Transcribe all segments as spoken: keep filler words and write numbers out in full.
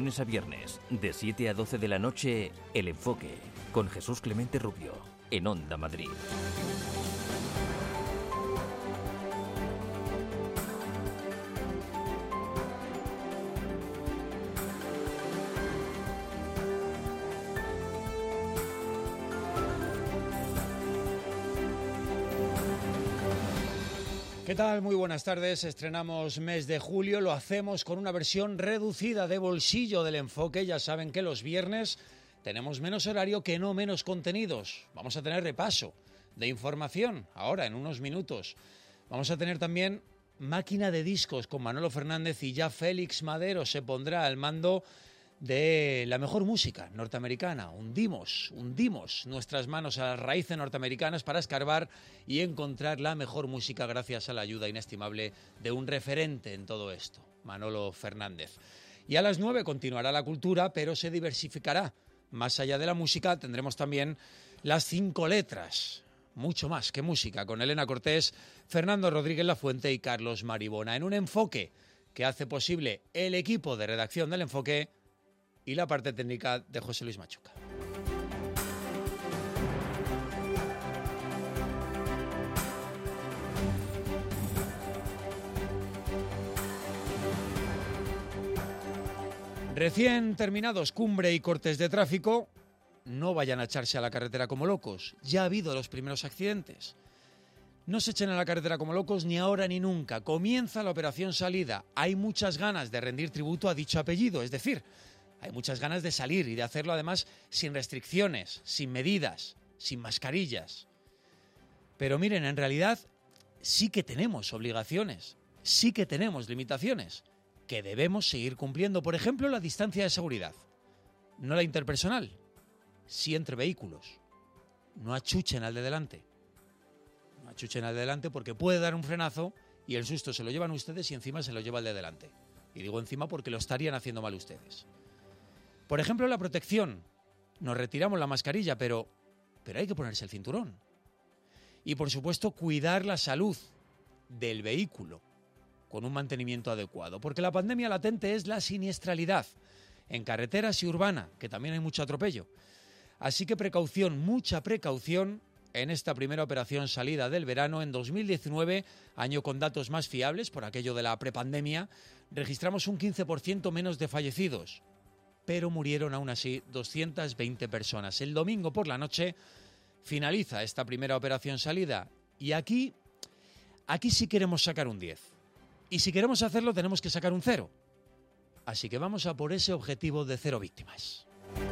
lunes a viernes, de siete a doce de la noche, El Enfoque, con Jesús Clemente Rubio, en Onda Madrid. ¿Qué tal? Muy buenas tardes. Estrenamos mes de julio. Lo hacemos con una versión reducida de bolsillo del Enfoque. Ya saben que los viernes tenemos menos horario que no menos contenidos. Vamos a tener repaso de información ahora en unos minutos. Vamos a tener también máquina de discos con Manolo Fernández y ya Félix Madero se pondrá al mando de la mejor música norteamericana. Hundimos, hundimos nuestras manos a las raíces norteamericanas para escarbar y encontrar la mejor música gracias a la ayuda inestimable de un referente en todo esto, Manolo Fernández. Y a las nueve continuará la cultura, pero se diversificará. Más allá de la música tendremos también las cinco letras, mucho más que música, con Elena Cortés, Fernando Rodríguez Lafuente y Carlos Maribona, en un enfoque que hace posible el equipo de redacción del Enfoque y la parte técnica de José Luis Machuca. Recién terminados Cumbre y cortes de tráfico, no vayan a echarse a la carretera como locos. Ya ha habido los primeros accidentes. No se echen a la carretera como locos ni ahora ni nunca. Comienza la operación salida. Hay muchas ganas de rendir tributo a dicho apellido, es decir, hay muchas ganas de salir y de hacerlo además sin restricciones, sin medidas, sin mascarillas. Pero miren, en realidad sí que tenemos obligaciones, sí que tenemos limitaciones que debemos seguir cumpliendo. Por ejemplo, la distancia de seguridad, no la interpersonal, sí entre vehículos. No achuchen al de delante, no achuchen al de delante porque puede dar un frenazo y el susto se lo llevan ustedes y encima se lo lleva el de delante. Y digo encima porque lo estarían haciendo mal ustedes. Por ejemplo, la protección. Nos retiramos la mascarilla, pero, pero hay que ponerse el cinturón. Y, por supuesto, cuidar la salud del vehículo con un mantenimiento adecuado. Porque la pandemia latente es la siniestralidad en carreteras y urbana, que también hay mucho atropello. Así que precaución, mucha precaución en esta primera operación salida del verano. En dos mil diecinueve, año con datos más fiables, por aquello de la prepandemia, registramos un quince por ciento menos de fallecidos. Pero murieron aún así doscientas veinte personas. El domingo por la noche finaliza esta primera operación salida y aquí, aquí sí queremos sacar un diez. Y si queremos hacerlo tenemos que sacar un cero. Así que vamos a por ese objetivo de cero víctimas.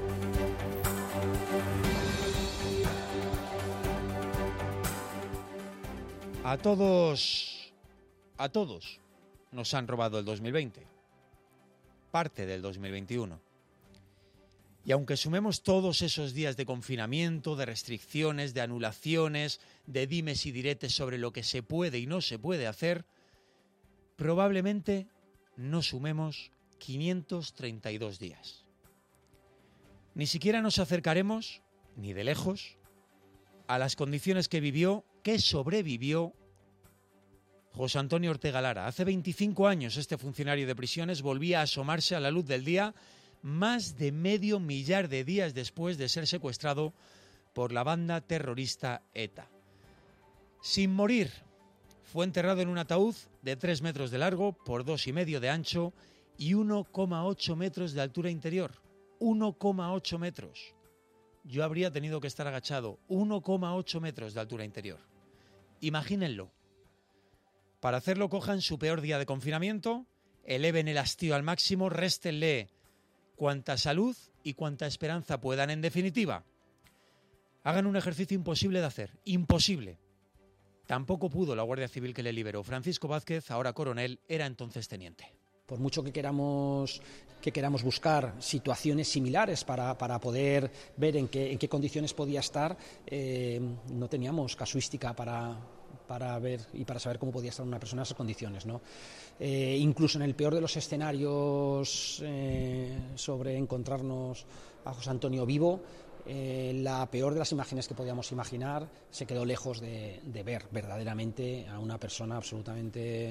A todos, a todos nos han robado el dos mil veinte, parte del dos mil veintiuno. Y aunque sumemos todos esos días de confinamiento, de restricciones, de anulaciones, de dimes y diretes sobre lo que se puede y no se puede hacer, probablemente no sumemos quinientos treinta y dos días. Ni siquiera nos acercaremos, ni de lejos, a las condiciones que vivió, que sobrevivió José Antonio Ortega Lara. Hace veinticinco años este funcionario de prisiones volvía a asomarse a la luz del día más de medio millar de días después de ser secuestrado por la banda terrorista ETA. Sin morir, fue enterrado en un ataúd de tres metros de largo por dos y medio de ancho y uno coma ocho metros de altura interior. uno coma ocho metros. Yo habría tenido que estar agachado. uno coma ocho metros de altura interior. Imagínenlo. Para hacerlo cojan su peor día de confinamiento, eleven el hastío al máximo, réstenle cuanta salud y cuanta esperanza puedan. En definitiva, hagan un ejercicio imposible de hacer, imposible. Tampoco pudo la Guardia Civil que le liberó. Francisco Vázquez, ahora coronel, era entonces teniente. Por mucho que queramos, que queramos buscar situaciones similares para, para poder ver en qué, en qué condiciones podía estar, eh, no teníamos casuística para, para ver y para saber cómo podía estar una persona en esas condiciones, ¿no? Eh, incluso en el peor de los escenarios eh, sobre encontrarnos a José Antonio vivo, eh, la peor de las imágenes que podíamos imaginar se quedó lejos de, de ver verdaderamente a una persona absolutamente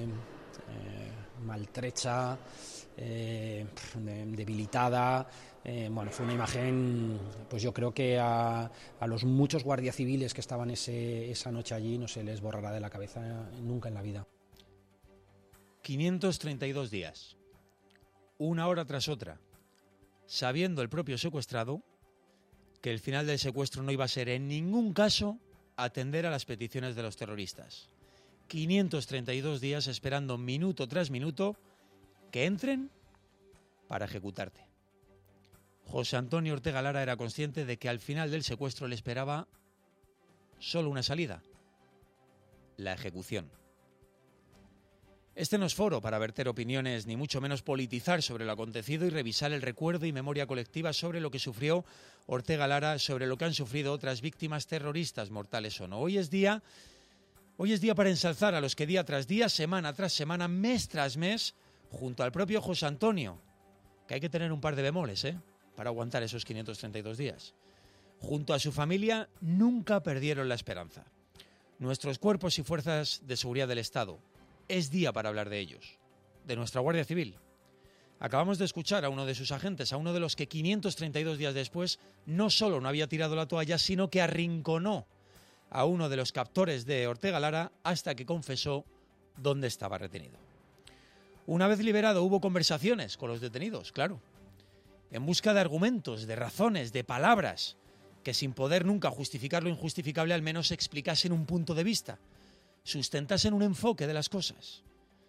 eh, maltrecha, eh, debilitada. Eh, bueno, fue una imagen, pues yo creo que a, a los muchos guardias civiles que estaban ese, esa noche allí no se les borrará de la cabeza nunca en la vida. quinientos treinta y dos días, una hora tras otra, sabiendo el propio secuestrado que el final del secuestro no iba a ser en ningún caso atender a las peticiones de los terroristas. quinientos treinta y dos días esperando minuto tras minuto que entren para ejecutarte. José Antonio Ortega Lara era consciente de que al final del secuestro le esperaba solo una salida: la ejecución. Este no es foro para verter opiniones, ni mucho menos politizar sobre lo acontecido y revisar el recuerdo y memoria colectiva sobre lo que sufrió Ortega Lara, sobre lo que han sufrido otras víctimas terroristas, mortales o no. Hoy es día, hoy es día para ensalzar a los que día tras día, semana tras semana, mes tras mes, junto al propio José Antonio, que hay que tener un par de bemoles, ¿eh?, para aguantar esos quinientos treinta y dos días. Junto a su familia, nunca perdieron la esperanza. Nuestros cuerpos y fuerzas de seguridad del Estado. Es día para hablar de ellos, de nuestra Guardia Civil. Acabamos de escuchar a uno de sus agentes, a uno de los que quinientos treinta y dos días después no solo no había tirado la toalla, sino que arrinconó a uno de los captores de Ortega Lara hasta que confesó dónde estaba retenido. Una vez liberado hubo conversaciones con los detenidos, claro, en busca de argumentos, de razones, de palabras, que sin poder nunca justificar lo injustificable al menos explicasen un punto de vista, sustentasen un enfoque de las cosas.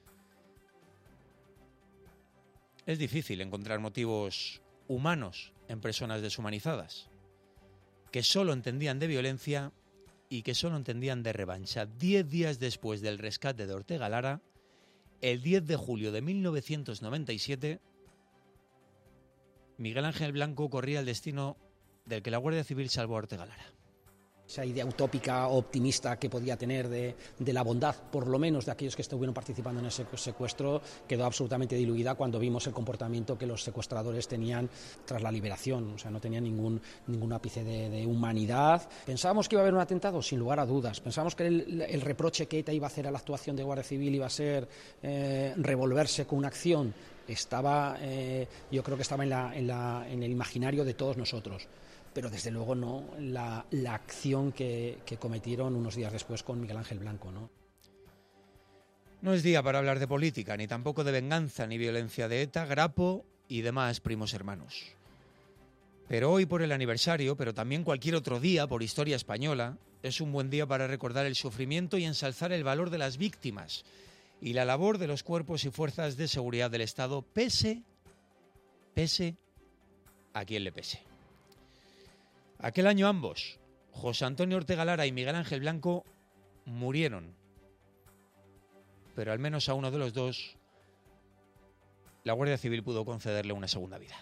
Es difícil encontrar motivos humanos en personas deshumanizadas, que solo entendían de violencia y que solo entendían de revancha. Diez días después del rescate de Ortega Lara, el diez de julio de mil novecientos noventa y siete, Miguel Ángel Blanco corría el destino del que la Guardia Civil salvó a Ortega Lara. Esa idea utópica, optimista que podía tener de, de la bondad, por lo menos de aquellos que estuvieron participando en ese secuestro, quedó absolutamente diluida cuando vimos el comportamiento que los secuestradores tenían tras la liberación. O sea, no tenían ningún, ningún ápice de, de humanidad. ¿Pensábamos que iba a haber un atentado? Sin lugar a dudas. ¿Pensábamos que el, el reproche que ETA iba a hacer a la actuación de Guardia Civil iba a ser eh, revolverse con una acción? Estaba, eh, yo creo que estaba en, la, en, la, en el imaginario de todos nosotros. Pero desde luego no la, la acción que, que cometieron unos días después con Miguel Ángel Blanco, ¿no? No es día para hablar de política, ni tampoco de venganza ni violencia de ETA, Grapo y demás primos hermanos. Pero hoy, por el aniversario, pero también cualquier otro día, por historia española, es un buen día para recordar el sufrimiento y ensalzar el valor de las víctimas y la labor de los cuerpos y fuerzas de seguridad del Estado, pese, pese a quien le pese. Aquel año ambos, José Antonio Ortega Lara y Miguel Ángel Blanco, murieron. Pero al menos a uno de los dos, la Guardia Civil pudo concederle una segunda vida.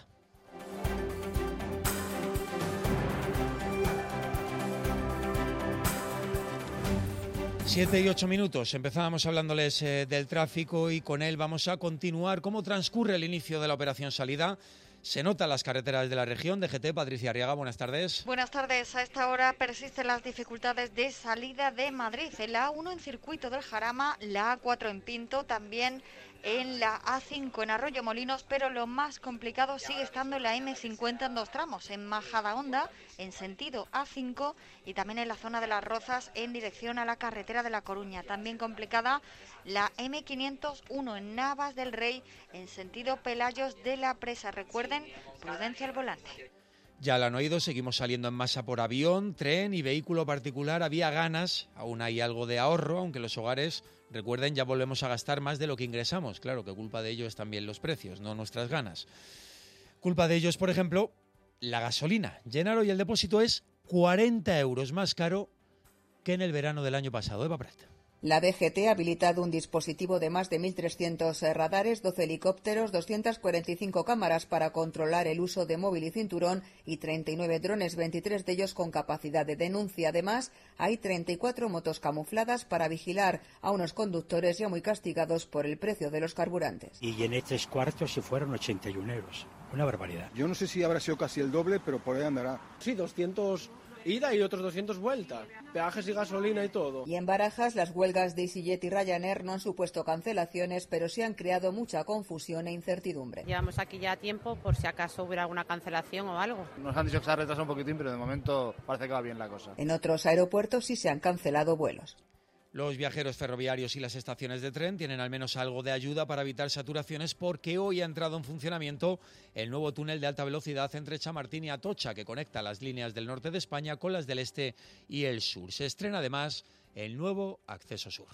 Siete y ocho minutos. Empezábamos hablándoles eh, del tráfico y con él vamos a continuar. ¿Cómo transcurre el inicio de la operación Salida? Se notan las carreteras de la región. D G T, Patricia Arriaga, buenas tardes. Buenas tardes. A esta hora persisten las dificultades de salida de Madrid. En la A uno en Circuito del Jarama, la A cuatro en Pinto, también en la A cinco en Arroyo Molinos, pero lo más complicado sigue estando en la eme cincuenta en dos tramos, en Majadahonda, en sentido A cinco, y también en la zona de Las Rozas, en dirección a la carretera de La Coruña. También complicada la eme quinientos uno en Navas del Rey, en sentido Pelayos de la Presa. Recuerden, prudencia al volante. Ya lo han oído, seguimos saliendo en masa por avión, tren y vehículo particular. Había ganas, aún hay algo de ahorro, aunque los hogares, recuerden, ya volvemos a gastar más de lo que ingresamos. Claro que culpa de ello es también los precios, no nuestras ganas. Culpa de ello es, por ejemplo, la gasolina. Llenarlo y el depósito es cuarenta euros más caro que en el verano del año pasado. Eva Prat. La D G T ha habilitado un dispositivo de más de mil trescientos radares, doce helicópteros, doscientas cuarenta y cinco cámaras para controlar el uso de móvil y cinturón y treinta y nueve drones, veintitrés de ellos con capacidad de denuncia. Además, hay treinta y cuatro motos camufladas para vigilar a unos conductores ya muy castigados por el precio de los carburantes. Y llené tres cuartos y fueron ochenta y un euros. Una barbaridad. Yo no sé si habrá sido casi el doble, pero por ahí andará. Sí, doscientos ida y otros doscientos vueltas, peajes y gasolina y todo. Y en Barajas, las huelgas de EasyJet y Ryanair no han supuesto cancelaciones, pero sí han creado mucha confusión e incertidumbre. Llevamos aquí ya tiempo por si acaso hubiera alguna cancelación o algo. Nos han dicho que se ha retrasado un poquitín, pero de momento parece que va bien la cosa. En otros aeropuertos sí se han cancelado vuelos. Los viajeros ferroviarios y las estaciones de tren tienen al menos algo de ayuda para evitar saturaciones porque hoy ha entrado en funcionamiento el nuevo túnel de alta velocidad entre Chamartín y Atocha que conecta las líneas del norte de España con las del este y el sur. Se estrena además el nuevo acceso sur.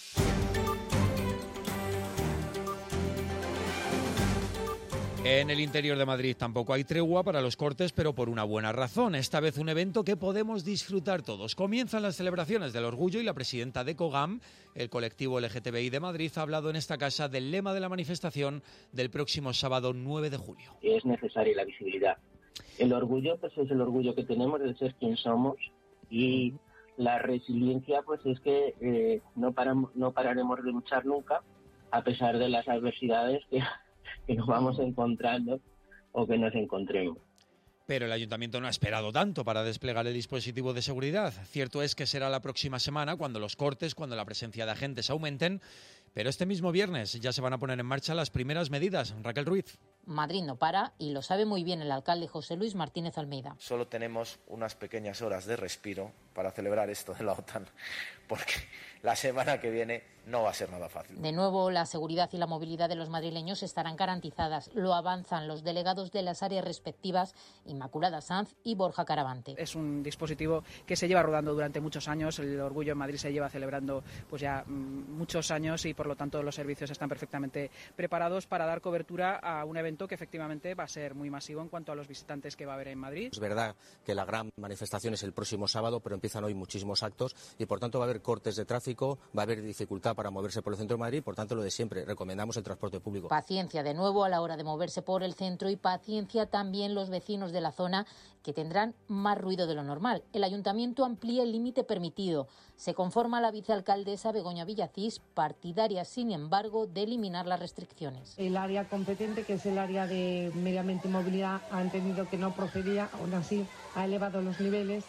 En el interior de Madrid tampoco hay tregua para los cortes, pero por una buena razón. Esta vez un evento que podemos disfrutar todos. Comienzan las celebraciones del orgullo y la presidenta de COGAM, el colectivo L G T B I de Madrid, ha hablado en esta casa del lema de la manifestación del próximo sábado nueve de julio. Es necesaria la visibilidad. El orgullo pues es el orgullo que tenemos de ser quien somos y la resiliencia pues es que eh, no, paramos, no pararemos de luchar nunca a pesar de las adversidades que... que nos vamos encontrando o que nos encontremos. Pero el ayuntamiento no ha esperado tanto para desplegar el dispositivo de seguridad. Cierto es que será la próxima semana cuando los cortes, cuando la presencia de agentes aumenten, pero este mismo viernes ya se van a poner en marcha las primeras medidas. Raquel Ruiz. Madrid no para y lo sabe muy bien el alcalde José Luis Martínez Almeida. Solo tenemos unas pequeñas horas de respiro para celebrar esto de la OTAN, porque la semana que viene no va a ser nada fácil. De nuevo, la seguridad y la movilidad de los madrileños estarán garantizadas. Lo avanzan los delegados de las áreas respectivas, Inmaculada Sanz y Borja Caravante. Es un dispositivo que se lleva rodando durante muchos años. El orgullo en Madrid se lleva celebrando pues ya muchos años y por lo tanto los servicios están perfectamente preparados para dar cobertura a un evento que efectivamente va a ser muy masivo en cuanto a los visitantes que va a haber en Madrid. Es verdad que la gran manifestación es el próximo sábado, pero empiezan hoy muchísimos actos y por tanto va a haber cortes de tráfico, va a haber dificultad para moverse por el centro de Madrid, por tanto lo de siempre, recomendamos el transporte público. Paciencia de nuevo a la hora de moverse por el centro y paciencia también los vecinos de la zona que tendrán más ruido de lo normal. El ayuntamiento amplía el límite permitido. Se conforma la vicealcaldesa Begoña Villacís, partidaria sin embargo de eliminar las restricciones. El área competente, que es el área de medio ambiente y movilidad, ha entendido que no procedía, aún así ha elevado los niveles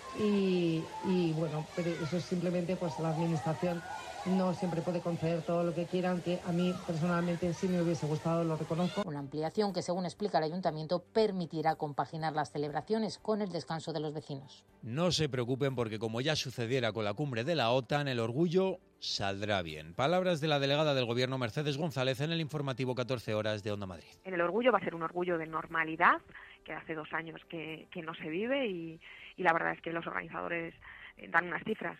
y, y bueno, pero eso es simplemente pues la administración no siempre puede conceder todo lo que quiera, aunque a mí personalmente sí me hubiese gustado, lo reconozco. Una ampliación que, según explica el ayuntamiento, permitirá compaginar las celebraciones con el descanso de los vecinos. No se preocupen porque, como ya sucediera con la cumbre de la OTAN, el orgullo saldrá bien. Palabras de la delegada del Gobierno Mercedes González en el informativo catorce horas de Onda Madrid. En el orgullo va a ser un orgullo de normalidad, que hace dos años que, que no se vive y, y la verdad es que los organizadores dan unas cifras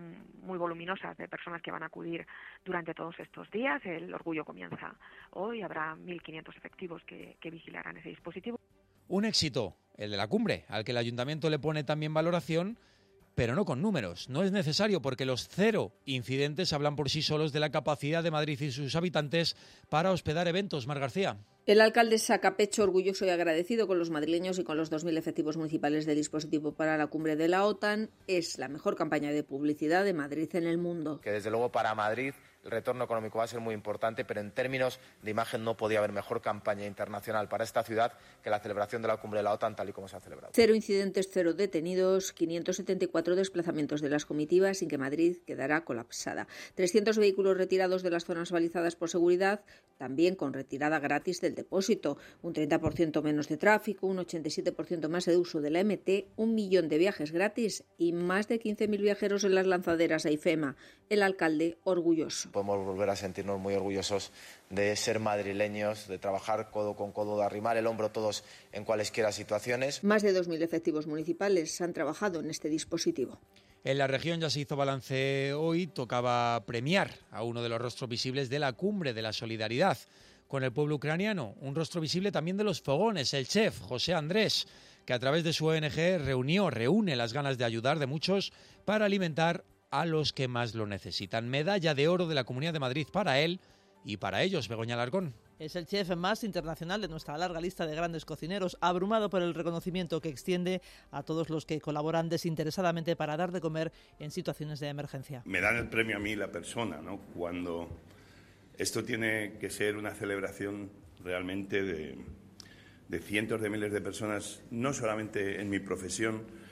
muy voluminosas de personas que van a acudir durante todos estos días. El orgullo comienza hoy, habrá mil quinientos efectivos que, que vigilarán ese dispositivo. Un éxito, el de la cumbre, al que el ayuntamiento le pone también valoración, pero no con números. No es necesario porque los cero incidentes hablan por sí solos de la capacidad de Madrid y sus habitantes para hospedar eventos. Mar García. El alcalde saca pecho orgulloso y agradecido con los madrileños y con los dos mil efectivos municipales del dispositivo para la cumbre de la OTAN. Es la mejor campaña de publicidad de Madrid en el mundo. Que desde luego para Madrid el retorno económico va a ser muy importante, pero en términos de imagen no podía haber mejor campaña internacional para esta ciudad que la celebración de la cumbre de la OTAN tal y como se ha celebrado. Cero incidentes, cero detenidos, quinientos setenta y cuatro desplazamientos de las comitivas sin que Madrid quedará colapsada. trescientos vehículos retirados de las zonas balizadas por seguridad, también con retirada gratis del depósito, un treinta por ciento menos de tráfico, un ochenta y siete por ciento más de uso de la M T, un millón de viajes gratis y más de quince mil viajeros en las lanzaderas a IFEMA. El alcalde orgulloso. Podemos volver a sentirnos muy orgullosos de ser madrileños, de trabajar codo con codo, de arrimar el hombro todos en cualesquiera situaciones. Más de dos mil efectivos municipales han trabajado en este dispositivo. En la región ya se hizo balance hoy, tocaba premiar a uno de los rostros visibles de la cumbre de la solidaridad con el pueblo ucraniano, un rostro visible también de los fogones, el chef José Andrés, que a través de su O N G reunió, reúne las ganas de ayudar de muchos para alimentar a los que más lo necesitan. Medalla de oro de la Comunidad de Madrid para él y para ellos, Begoña Alarcón. Es el chef más internacional de nuestra larga lista de grandes cocineros, abrumado por el reconocimiento que extiende a todos los que colaboran desinteresadamente para dar de comer en situaciones de emergencia. Me dan el premio a mí la persona, ¿no? Cuando esto tiene que ser una celebración realmente de, de cientos de miles de personas, no solamente en mi profesión,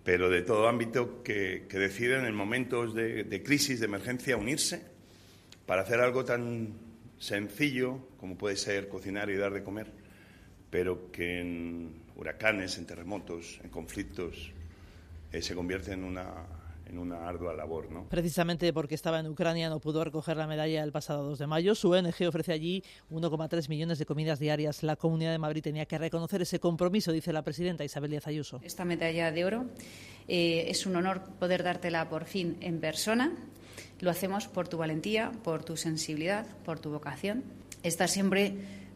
pero de todo ámbito que, que deciden en momentos de, de crisis, de emergencia, unirse para hacer algo tan sencillo como puede ser cocinar y dar de comer, pero que en huracanes, en terremotos, en conflictos, eh, se convierte en una, en una ardua labor, ¿no? Precisamente porque estaba en Ucrania no pudo recoger la medalla el pasado dos de mayo. Su O N G ofrece allí uno coma tres millones de comidas diarias. La Comunidad de Madrid tenía que reconocer ese compromiso, dice la presidenta Isabel Díaz Ayuso. Esta medalla de oro eh, es un honor poder dártela por fin en persona. Lo hacemos por tu valentía, por tu sensibilidad, por tu vocación. Estás siempre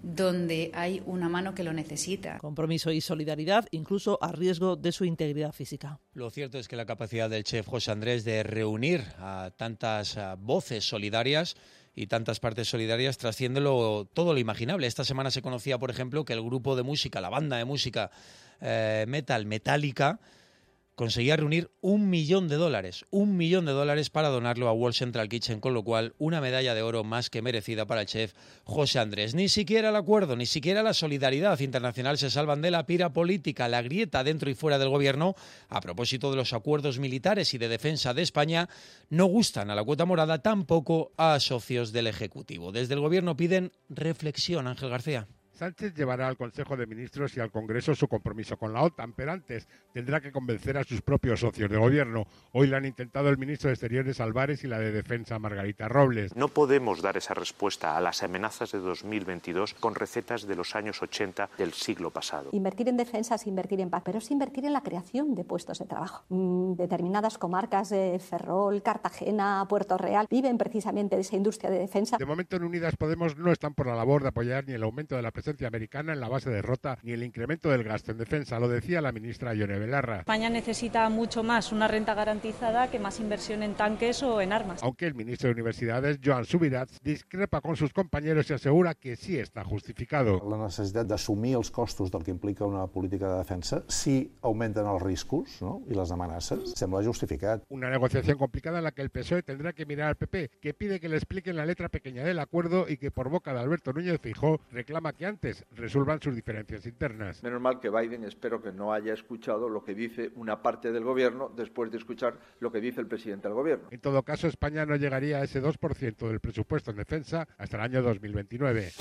donde hay una mano que lo necesita. Compromiso y solidaridad, incluso a riesgo de su integridad física. Lo cierto es que la capacidad del chef José Andrés de reunir a tantas a, voces solidarias y tantas partes solidarias trasciende lo, todo lo imaginable. Esta semana se conocía, por ejemplo, que el grupo de música, la banda de música eh, metal, Metallica, conseguía reunir un millón de dólares, un millón de dólares para donarlo a World Central Kitchen, con lo cual una medalla de oro más que merecida para el chef José Andrés. Ni siquiera el acuerdo, ni siquiera la solidaridad internacional se salvan de la pira política, la grieta dentro y fuera del gobierno. A propósito de los acuerdos militares y de defensa de España, no gustan a la cuota morada, tampoco a socios del Ejecutivo. Desde el gobierno piden reflexión, Ángel García. Sánchez llevará al Consejo de Ministros y al Congreso su compromiso con la OTAN, pero antes tendrá que convencer a sus propios socios de gobierno. Hoy le han intentado el ministro de Exteriores Álvarez y la de Defensa Margarita Robles. No podemos dar esa respuesta a las amenazas de dos mil veintidós con recetas de los años ochenta del siglo pasado. Invertir en defensa es invertir en paz, pero es invertir en la creación de puestos de trabajo. Mm, determinadas comarcas de Ferrol, Cartagena, Puerto Real viven precisamente de esa industria de defensa. De momento en Unidas Podemos no están por la labor de apoyar ni el aumento de la presencia americana en la base de Rota ni el incremento del gasto en defensa, lo decía la ministra Ione Belarra. España necesita mucho más una renta garantizada que más inversión en tanques o en armas. Aunque el ministro de Universidades, Joan Subirats, discrepa con sus compañeros y asegura que sí está justificado. La necessitat d'assumir els costos del que implica una política de defensa si augmenten els riscos, ¿no?, i les amenaces, sembla justificat. Una negociación complicada en la que el P S O E tendrá que mirar al P P, que pide que le expliquen la letra pequeña del acuerdo y que por boca de Alberto Núñez Feijóo reclama que antes resuelvan sus diferencias internas. Menos mal que Biden, espero que no haya escuchado lo que dice una parte del gobierno después de escuchar lo que dice el presidente del gobierno. En todo caso, España no llegaría a ese dos por ciento del presupuesto en defensa hasta el año dos mil veintinueve.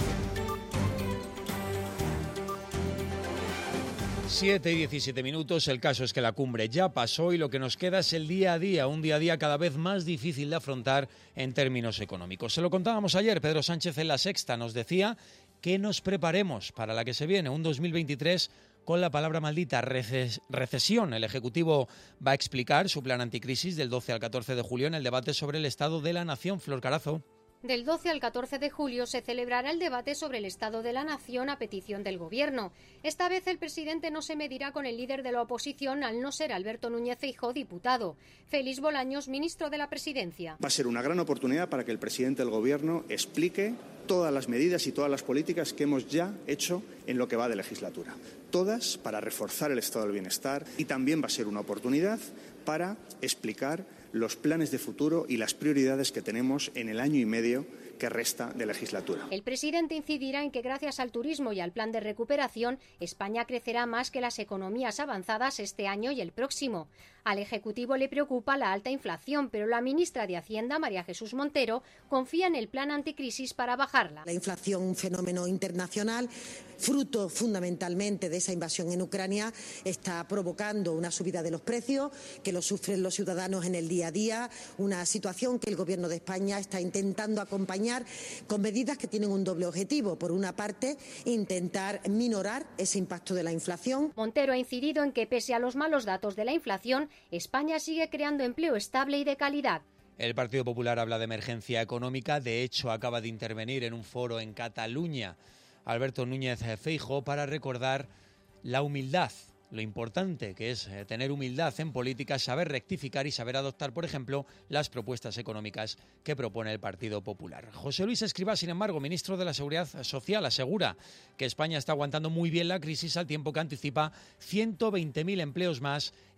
siete y diecisiete minutos, el caso es que la cumbre ya pasó y lo que nos queda es el día a día, un día a día cada vez más difícil de afrontar en términos económicos. Se lo contábamos ayer, Pedro Sánchez en La Sexta nos decía que nos preparemos para la que se viene, un dos mil veintitrés con la palabra maldita, reces- recesión. El Ejecutivo va a explicar su plan anticrisis del doce al catorce de julio en el debate sobre el estado de la nación. Flor Carazo. Del doce al catorce de julio se celebrará el debate sobre el estado de la nación a petición del Gobierno. Esta vez el presidente no se medirá con el líder de la oposición al no ser Alberto Núñez Feijóo, diputado. Félix Bolaños, ministro de la Presidencia. Va a ser una gran oportunidad para que el presidente del Gobierno explique todas las medidas y todas las políticas que hemos ya hecho en lo que va de legislatura. Todas para reforzar el estado del bienestar, y también va a ser una oportunidad para explicar los planes de futuro y las prioridades que tenemos en el año y medio que resta de legislatura. El presidente incidirá en que gracias al turismo y al plan de recuperación, España crecerá más que las economías avanzadas este año y el próximo. Al Ejecutivo le preocupa la alta inflación, pero la ministra de Hacienda, María Jesús Montero, confía en el plan anticrisis para bajarla. La inflación, un fenómeno internacional, fruto fundamentalmente de esa invasión en Ucrania, está provocando una subida de los precios que lo sufren los ciudadanos en el día a día, una situación que el Gobierno de España está intentando acompañar con medidas que tienen un doble objetivo. Por una parte, intentar minorar ese impacto de la inflación. Montero ha incidido en que, pese a los malos datos de la inflación, España sigue creando empleo estable y de calidad. El Partido Popular habla de emergencia económica. De hecho, acaba de intervenir en un foro en Cataluña Alberto Núñez Feijóo para recordar la humildad, lo importante que es tener humildad en política, saber rectificar y saber adoptar, por ejemplo, las propuestas económicas que propone el Partido Popular. José Luis Escrivá, sin embargo, ministro de la Seguridad Social, asegura que España está aguantando muy bien la crisis al tiempo que anticipa ciento veinte mil empleos más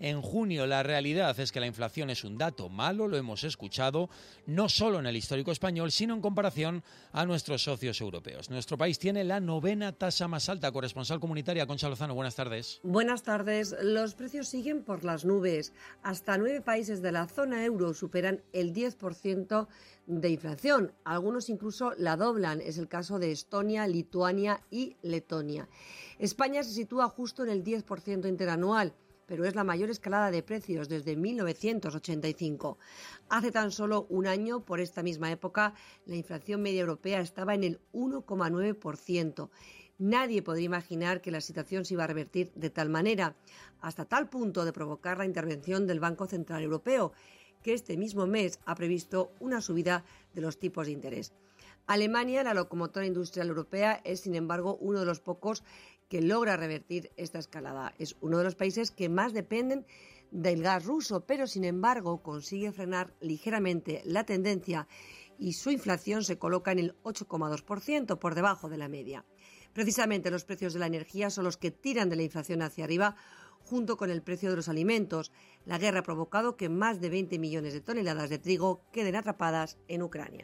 en junio. La realidad es que la inflación es un dato malo, lo hemos escuchado, no solo en el histórico español, sino en comparación a nuestros socios europeos. Nuestro país tiene la novena tasa más alta. Corresponsal comunitaria, Concha Lozano, buenas tardes. Buenas tardes. Los precios siguen por las nubes. Hasta nueve países de la zona euro superan el diez por ciento de inflación. Algunos incluso la doblan. Es el caso de Estonia, Lituania y Letonia. España se sitúa justo en el diez por ciento interanual, pero es la mayor escalada de precios desde mil novecientos ochenta y cinco. Hace tan solo un año, por esta misma época, la inflación media europea estaba en el uno coma nueve por ciento. Nadie podría imaginar que la situación se iba a revertir de tal manera, hasta tal punto de provocar la intervención del Banco Central Europeo, que este mismo mes ha previsto una subida de los tipos de interés. Alemania, la locomotora industrial europea, es sin embargo uno de los pocos que logra revertir esta escalada. Es uno de los países que más dependen del gas ruso, pero sin embargo consigue frenar ligeramente la tendencia y su inflación se coloca en el ocho coma dos por ciento, por debajo de la media. Precisamente los precios de la energía son los que tiran de la inflación hacia arriba, junto con el precio de los alimentos. La guerra ha provocado que más de veinte millones de toneladas de trigo queden atrapadas en Ucrania.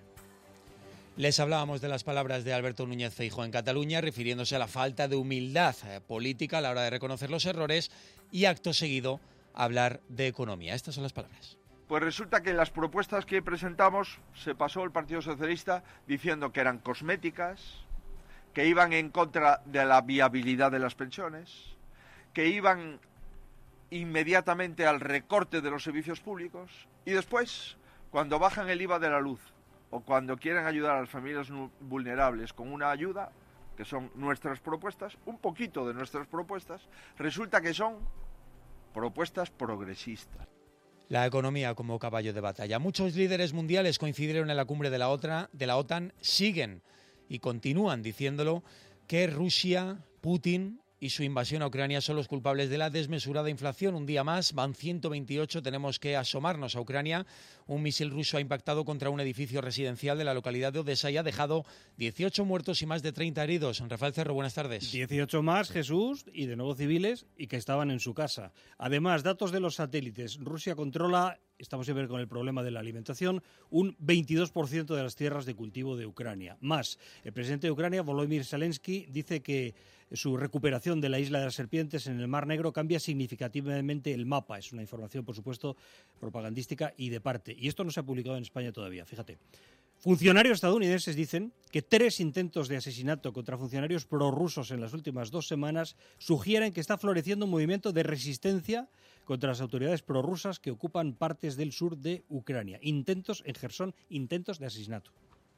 Les hablábamos de las palabras de Alberto Núñez Feijóo en Cataluña, refiriéndose a la falta de humildad política a la hora de reconocer los errores y, acto seguido, hablar de economía. Estas son las palabras. Pues resulta que en las propuestas que presentamos se pasó el Partido Socialista diciendo que eran cosméticas, que iban en contra de la viabilidad de las pensiones, que iban inmediatamente al recorte de los servicios públicos y después, cuando bajan el I V A de la luz o cuando quieren ayudar a las familias vulnerables con una ayuda, que son nuestras propuestas, un poquito de nuestras propuestas, resulta que son propuestas progresistas. La economía como caballo de batalla. Muchos líderes mundiales coincidieron en la cumbre de la, otra, de la OTAN, siguen y continúan diciéndolo, que Rusia, Putin y su invasión a Ucrania son los culpables de la desmesurada inflación. Un día más, van ciento veintiocho, tenemos que asomarnos a Ucrania. Un misil ruso ha impactado contra un edificio residencial de la localidad de Odessa y ha dejado dieciocho muertos y más de treinta heridos. Rafael Cerro, buenas tardes. dieciocho más, Jesús, y de nuevo civiles, y que estaban en su casa. Además, datos de los satélites. Rusia controla, estamos siempre con el problema de la alimentación, un veintidós por ciento de las tierras de cultivo de Ucrania. Más, el presidente de Ucrania, Volodymyr Zelensky, dice que su recuperación de la isla de las serpientes en el Mar Negro cambia significativamente el mapa. Es una información, por supuesto, propagandística y de parte. Y esto no se ha publicado en España todavía, fíjate. Funcionarios estadounidenses dicen que tres intentos de asesinato contra funcionarios prorrusos en las últimas dos semanas sugieren que está floreciendo un movimiento de resistencia contra las autoridades prorrusas que ocupan partes del sur de Ucrania. Intentos en Jersón, intentos de asesinato.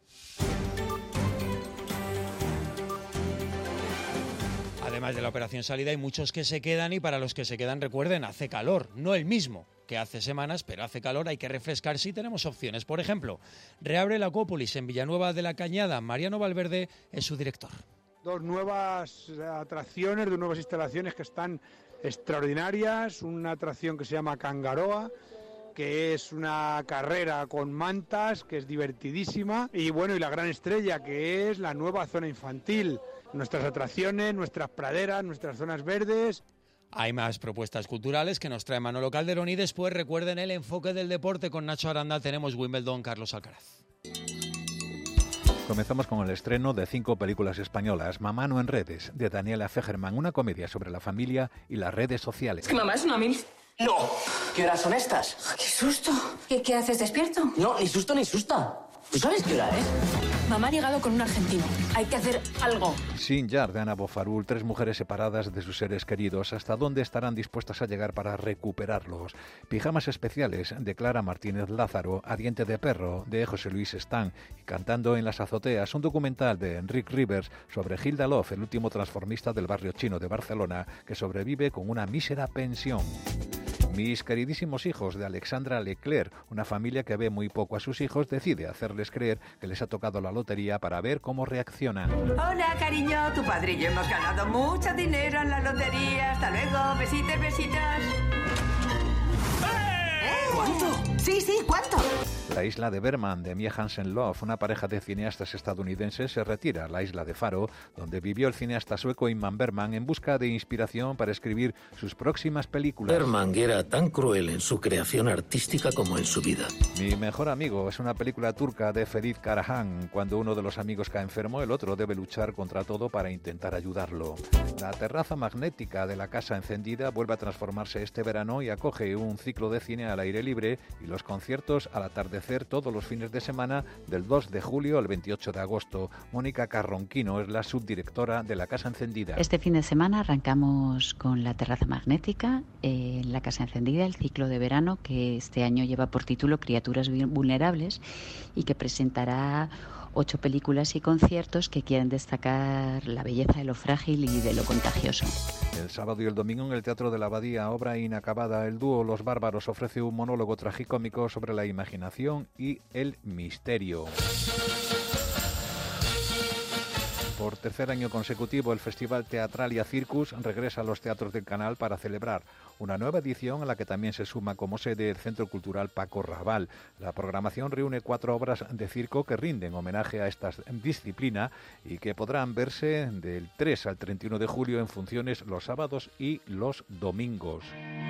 Además de la operación salida, hay muchos que se quedan y para los que se quedan, recuerden, hace calor, no el mismo que hace semanas, pero hace calor, hay que refrescarse y tenemos opciones. Por ejemplo, reabre la Acuópolis en Villanueva de la Cañada. Mariano Valverde es su director. Dos nuevas atracciones, dos nuevas instalaciones que están extraordinarias. Una atracción que se llama Cangaroa, que es una carrera con mantas, que es divertidísima. Y bueno, y la gran estrella, que es la nueva zona infantil. Nuestras atracciones, nuestras praderas, nuestras zonas verdes. Hay más propuestas culturales que nos trae Manolo Calderón y después recuerden el enfoque del deporte con Nacho Aranda. Tenemos Wimbledon, Carlos Alcaraz. Comenzamos con el estreno de cinco películas españolas. Mamá no en redes, de Daniela Fegerman, una comedia sobre la familia y las redes sociales. ¿Es que mamá es una mil? ¡No! ¿Qué horas son estas? ¡Qué susto! ¿Qué, qué haces despierto? No, ni susto ni susta. ¿Tú sabes qué hora es? Mamá ha llegado con un argentino. Hay que hacer algo. Sin Yar, de Ana Bofarul, tres mujeres separadas de sus seres queridos. ¿Hasta dónde estarán dispuestas a llegar para recuperarlos? Pijamas especiales, de Clara Martínez Lázaro. A diente de perro, de José Luis Están. Y Cantando en las azoteas, un documental de Enric Rivers sobre Hilda Love, el último transformista del barrio chino de Barcelona, que sobrevive con una mísera pensión. Mis queridísimos hijos, de Alexandra Leclerc, una familia que ve muy poco a sus hijos, decide hacerles creer que les ha tocado la lotería para ver cómo reaccionan. Hola, cariño, tu padre y yo hemos ganado mucho dinero en la lotería. Hasta luego, besitos, besitos. ¿Eh? ¿Cuánto? Sí, sí, ¿cuánto? La isla de Berman, de Mia Hansen-Løf, una pareja de cineastas estadounidenses, se retira a la isla de Faro, donde vivió el cineasta sueco Ingmar Bergman, en busca de inspiración para escribir sus próximas películas. Bergman era tan cruel en su creación artística como en su vida. Mi mejor amigo es una película turca de Ferit Karahan. Cuando uno de los amigos cae enfermo, el otro debe luchar contra todo para intentar ayudarlo. La terraza magnética de la Casa Encendida vuelve a transformarse este verano y acoge un ciclo de cine al aire libre y los conciertos al atardecer todos los fines de semana del dos de julio al veintiocho de agosto. Mónica Carronquino es la subdirectora de la Casa Encendida. Este fin de semana arrancamos con la terraza magnética en eh, la Casa Encendida, el ciclo de verano que este año lleva por título Criaturas Vulnerables y que presentará ocho películas y conciertos que quieren destacar la belleza de lo frágil y de lo contagioso. El sábado y el domingo en el Teatro de la Abadía, obra inacabada, el dúo Los Bárbaros ofrece un monólogo tragicómico sobre la imaginación y el misterio. Por tercer año consecutivo, el Festival Teatralia Circus regresa a los teatros del Canal para celebrar una nueva edición a la que también se suma como sede el Centro Cultural Paco Raval. La programación reúne cuatro obras de circo que rinden homenaje a esta disciplina y que podrán verse del tres al treinta y uno de julio en funciones los sábados y los domingos.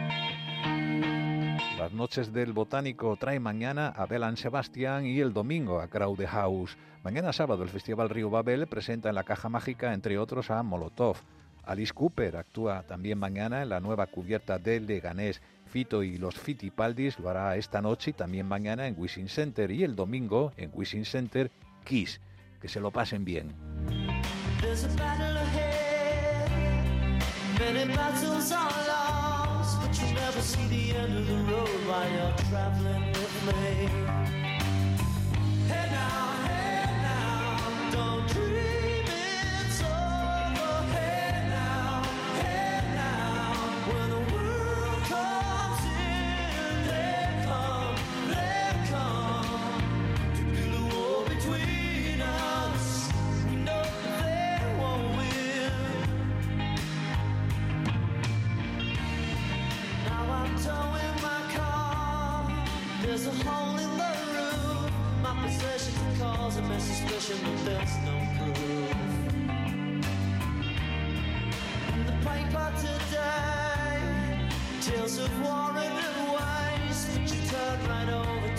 Las noches del Botánico trae mañana a Belle Sebastián y el domingo a Crowded House. Mañana sábado el Festival Río Babel presenta en la Caja Mágica, entre otros, a Molotov. Alice Cooper actúa también mañana en la nueva cubierta de Leganés. Fito y los Fitipaldis lo hará esta noche y también mañana en Wishing Center. Y el domingo en Wishing Center, Kiss. Que se lo pasen bien. You'll never see the end of the road while you're traveling with me. Hey now, hey now, don't dream it's over. Hey now, hey now, when the world comes in, they come, they come to build a wall between us. We know they won't win. I'm towing my car. There's a hole in the roof. My possessions are causing me suspicion, but there's no proof. In the paper today, tales of war and waste, but you turn right over